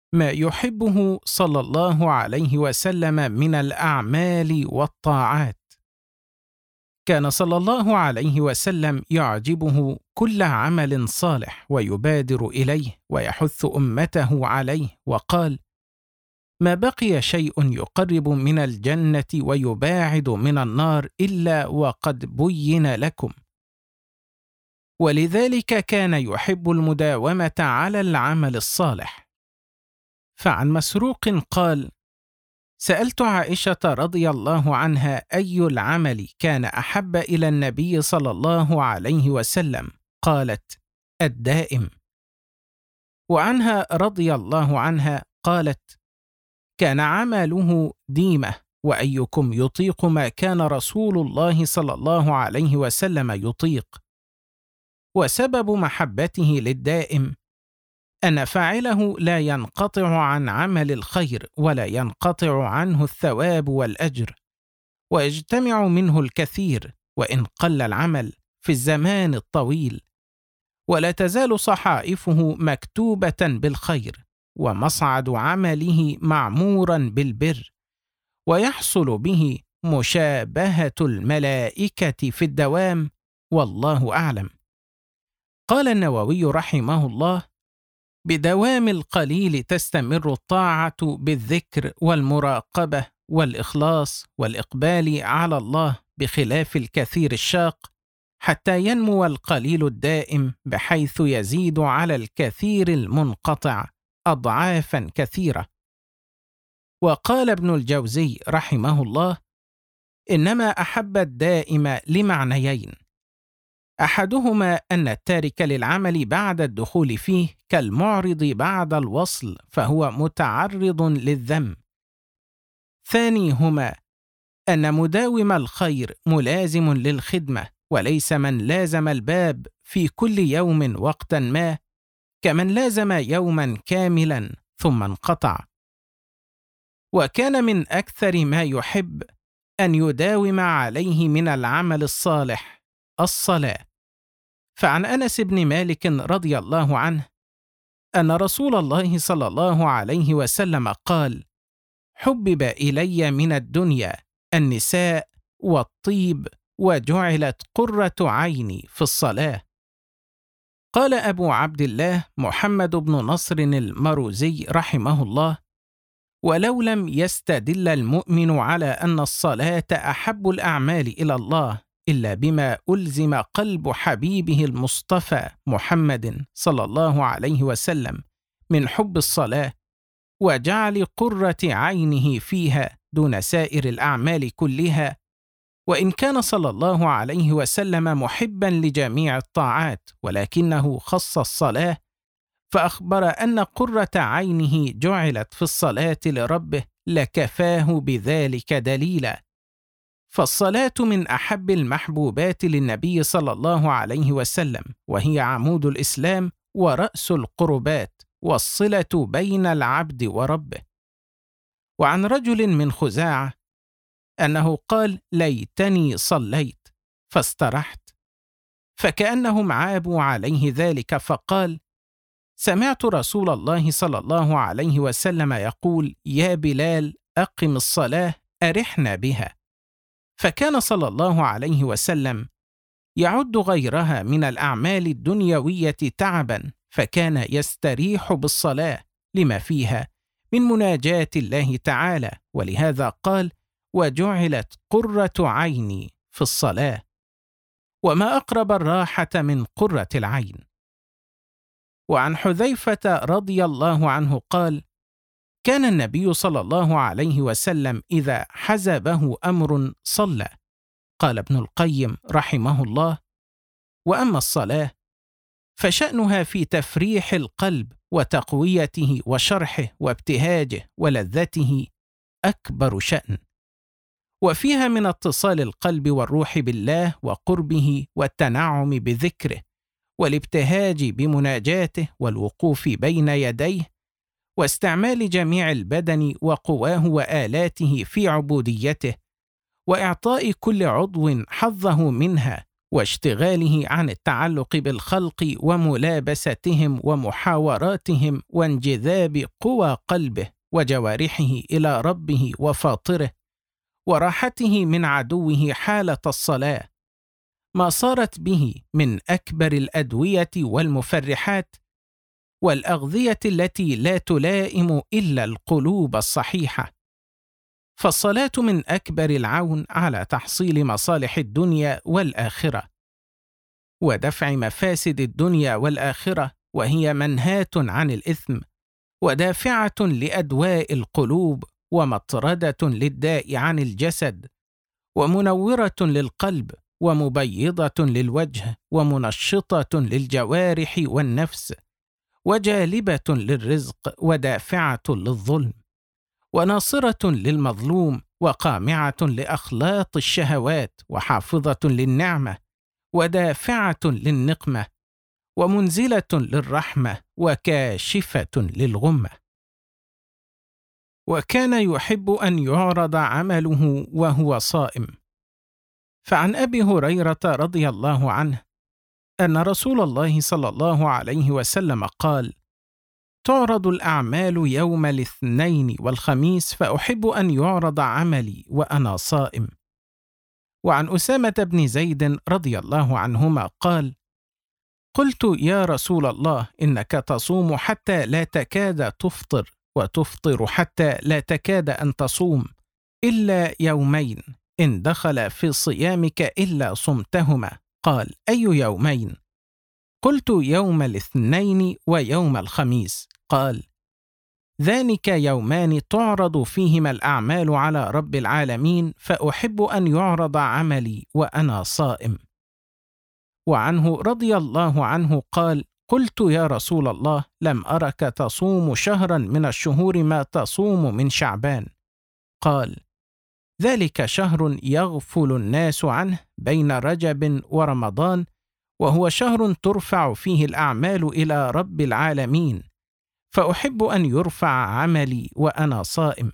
ما يحبه صلى الله عليه وسلم من الأعمال والطاعات. كان صلى الله عليه وسلم يعجبه كل عمل صالح ويبادر إليه ويحث أمته عليه، وقال: ما بقي شيء يقرب من الجنة ويباعد من النار إلا وقد بين لكم. ولذلك كان يحب المداومة على العمل الصالح. فعن مسروق قال: سألت عائشة رضي الله عنها أي العمل كان أحب إلى النبي صلى الله عليه وسلم؟ قالت: الدائم. وعنها رضي الله عنها قالت: كان عمله ديمة، وأيكم يطيق ما كان رسول الله صلى الله عليه وسلم يطيق. وسبب محبته للدائم أن فاعله لا ينقطع عن عمل الخير ولا ينقطع عنه الثواب والأجر، ويجتمع منه الكثير وإن قل العمل في الزمان الطويل، ولا تزال صحائفه مكتوبة بالخير، ومصعد عمله معمورا بالبر، ويحصل به مشابهة الملائكة في الدوام، والله أعلم. قال النووي رحمه الله: بدوام القليل تستمر الطاعة بالذكر والمراقبة والإخلاص والإقبال على الله، بخلاف الكثير الشاق، حتى ينمو القليل الدائم بحيث يزيد على الكثير المنقطع أضعافا كثيرة. وقال ابن الجوزي رحمه الله: إنما أحب الدائم لمعنيين: أحدهما أن التارك للعمل بعد الدخول فيه كالمعرض بعد الوصل، فهو متعرض للذم. ثانيهما أن مداوم الخير ملازم للخدمة، وليس من لازم الباب في كل يوم وقتا ما كمن لازم يوما كاملا ثم انقطع. وكان من أكثر ما يحب أن يداوم عليه من العمل الصالح الصلاة. فعن أنس بن مالك رضي الله عنه أن رسول الله صلى الله عليه وسلم قال: حبب إلي من الدنيا النساء والطيب، وجعلت قرة عيني في الصلاة. قال أبو عبد الله محمد بن نصر المروزي رحمه الله: ولو لم يستدل المؤمن على أن الصلاة أحب الأعمال إلى الله إلا بما ألزم قلب حبيبه المصطفى محمد صلى الله عليه وسلم من حب الصلاة وجعل قرة عينه فيها دون سائر الأعمال كلها، وإن كان صلى الله عليه وسلم محبا لجميع الطاعات، ولكنه خص الصلاة فأخبر أن قرة عينه جعلت في الصلاة لربه، لكفاه بذلك دليلا. فالصلاة من أحب المحبوبات للنبي صلى الله عليه وسلم، وهي عمود الإسلام ورأس القربات، والصلة بين العبد وربه. وعن رجل من خزاعة أنه قال: ليتني صليت فاسترحت، فكأنهم عابوا عليه ذلك، فقال: سمعت رسول الله صلى الله عليه وسلم يقول: يا بلال أقم الصلاة أرحنا بها. فكان صلى الله عليه وسلم يعد غيرها من الأعمال الدنيوية تعبا، فكان يستريح بالصلاة لما فيها من مناجاة الله تعالى، ولهذا قال: وجعلت قرة عيني في الصلاة. وما أقرب الراحة من قرة العين. وعن حذيفة رضي الله عنه قال: كان النبي صلى الله عليه وسلم إذا حزبه أمر صلى. قال ابن القيم رحمه الله: وأما الصلاة فشأنها في تفريح القلب وتقويته وشرحه وابتهاجه ولذته أكبر شأن، وفيها من اتصال القلب والروح بالله وقربه والتنعم بذكره والابتهاج بمناجاته والوقوف بين يديه واستعمال جميع البدن وقواه وآلاته في عبوديته، وإعطاء كل عضو حظه منها، واشتغاله عن التعلق بالخلق وملابستهم ومحاوراتهم وانجذاب قوى قلبه وجوارحه إلى ربه وفاطره وراحته من عدوه حالة الصلاة، ما صارت به من أكبر الأدوية والمفرحات والأغذية التي لا تلائم إلا القلوب الصحيحة. فالصلاة من أكبر العون على تحصيل مصالح الدنيا والآخرة ودفع مفاسد الدنيا والآخرة، وهي منهاة عن الإثم ودافعة لأدواء القلوب ومطردة للداء عن الجسد ومنورة للقلب ومبيضة للوجه ومنشطة للجوارح والنفس وجالبة للرزق ودافعة للظلم وناصرة للمظلوم وقامعة لأخلاط الشهوات وحافظة للنعمة ودافعة للنقمة ومنزلة للرحمة وكاشفة للغمة. وكان يحب أن يعرض عمله وهو صائم. فعن أبي هريرة رضي الله عنه أن رسول الله صلى الله عليه وسلم قال: تعرض الأعمال يوم الاثنين والخميس، فأحب أن يعرض عملي وأنا صائم. وعن أسامة بن زيد رضي الله عنهما قال: قلت يا رسول الله إنك تصوم حتى لا تكاد تفطر، وتفطر حتى لا تكاد أن تصوم، إلا يومين إن دخل في صيامك إلا صمتهما. قال: أي يومين؟ قلت: يوم الاثنين ويوم الخميس. قال: ذلك يومان تعرض فيهما الأعمال على رب العالمين، فأحب أن يعرض عملي وأنا صائم. وعنه رضي الله عنه قال: قلت يا رسول الله لم أرك تصوم شهرا من الشهور ما تصوم من شعبان. قال: ذلك شهر يغفل الناس عنه بين رجب ورمضان، وهو شهر ترفع فيه الأعمال إلى رب العالمين، فأحب أن يرفع عملي وأنا صائم.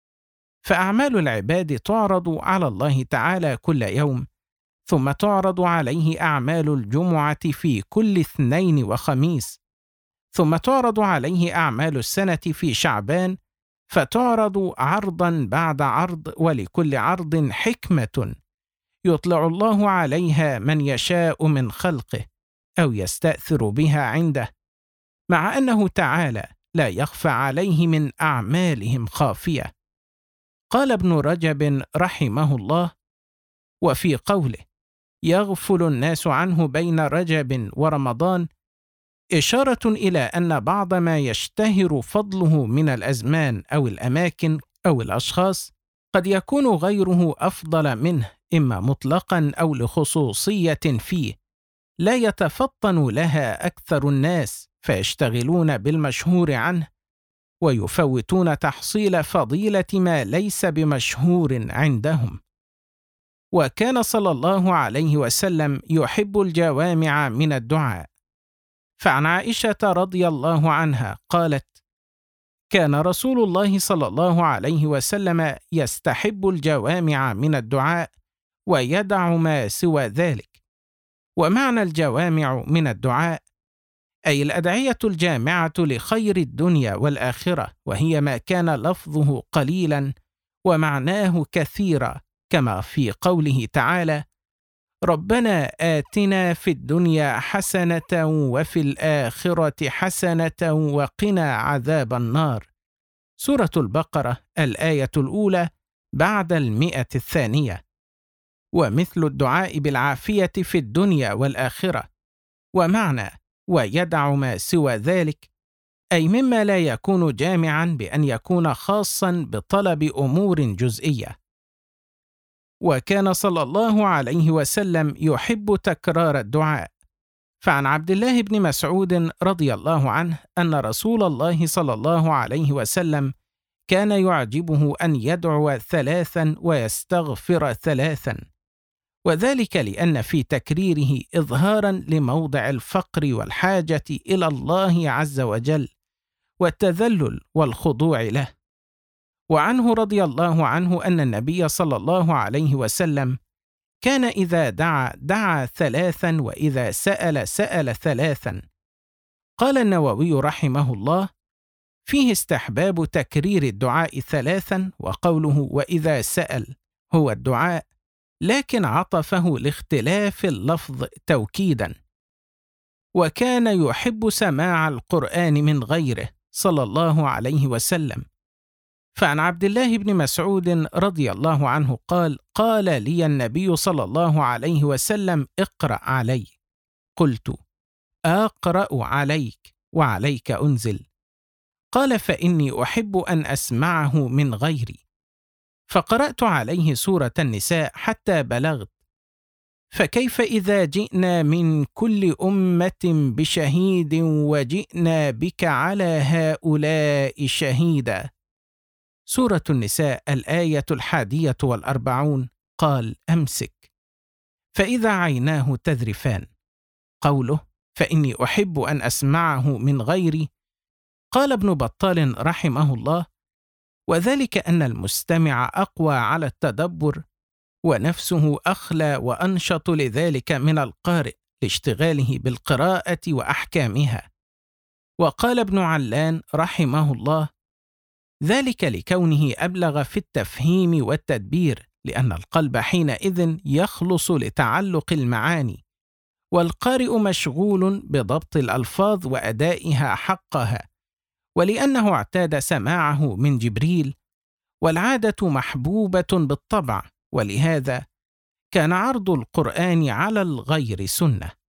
فأعمال العباد تعرض على الله تعالى كل يوم، ثم تعرض عليه أعمال الجمعة في كل اثنين وخميس، ثم تعرض عليه أعمال السنة في شعبان، فتعرض عرضا بعد عرض، ولكل عرض حكمة يطلع الله عليها من يشاء من خلقه أو يستأثر بها عنده، مع أنه تعالى لا يخفى عليه من أعمالهم خافية. قال ابن رجب رحمه الله: وفي قوله يغفل الناس عنه بين رجب ورمضان إشارة إلى أن بعض ما يشتهر فضله من الأزمان أو الأماكن أو الأشخاص قد يكون غيره أفضل منه، إما مطلقا أو لخصوصية فيه لا يتفطن لها أكثر الناس، فيشتغلون بالمشهور عنه ويفوتون تحصيل فضيلة ما ليس بمشهور عندهم. وكان صلى الله عليه وسلم يحب الجوامع من الدعاء. فعن عائشة رضي الله عنها قالت: كان رسول الله صلى الله عليه وسلم يستحب الجوامع من الدعاء ويدع ما سوى ذلك. ومعنى الجوامع من الدعاء أي الأدعية الجامعة لخير الدنيا والآخرة، وهي ما كان لفظه قليلا ومعناه كثيرا، كما في قوله تعالى: ربنا آتنا في الدنيا حسنة وفي الآخرة حسنة وقنا عذاب النار. سورة البقرة الآية الأولى بعد 100. ومثل الدعاء بالعافية في الدنيا والآخرة. ومعنى ويدع ما سوى ذلك أي مما لا يكون جامعا بأن يكون خاصا بطلب أمور جزئية. وكان صلى الله عليه وسلم يحب تكرار الدعاء. فعن عبد الله بن مسعود رضي الله عنه أن رسول الله صلى الله عليه وسلم كان يعجبه أن يدعو 3 ويستغفر 3، وذلك لأن في تكريره إظهارا لموضع الفقر والحاجة إلى الله عز وجل والتذلل والخضوع له. وعنه رضي الله عنه أن النبي صلى الله عليه وسلم كان إذا دعا 3 وإذا سأل 3. قال النووي رحمه الله: فيه استحباب تكرير الدعاء 3، وقوله وإذا سأل هو الدعاء، لكن عطفه لاختلاف اللفظ توكيدا. وكان يحب سماع القرآن من غيره صلى الله عليه وسلم، فعن عبد الله بن مسعود رضي الله عنه قال: قال لي النبي صلى الله عليه وسلم: اقرأ علي. قلت: أقرأ عليك وعليك أنزل؟ قال: فإني أحب أن أسمعه من غيري. فقرأت عليه سورة النساء حتى بلغت: فكيف إذا جئنا من كل أمة بشهيد وجئنا بك على هؤلاء شهيدا. سورة النساء الآية 41. قال: أمسك. فإذا عيناه تذرفان. قوله: فإني أحب أن أسمعه من غيري، قال ابن بطال رحمه الله: وذلك أن المستمع أقوى على التدبر، ونفسه أخلى وأنشط لذلك من القارئ لاشتغاله بالقراءة وأحكامها. وقال ابن علان رحمه الله: ذلك لكونه أبلغ في التفهيم والتدبير، لأن القلب حينئذ يخلص لتعلق المعاني، والقارئ مشغول بضبط الألفاظ وأدائها حقها، ولأنه اعتاد سماعه من جبريل، والعادة محبوبة بالطبع، ولهذا كان عرض القرآن على الغير سنة.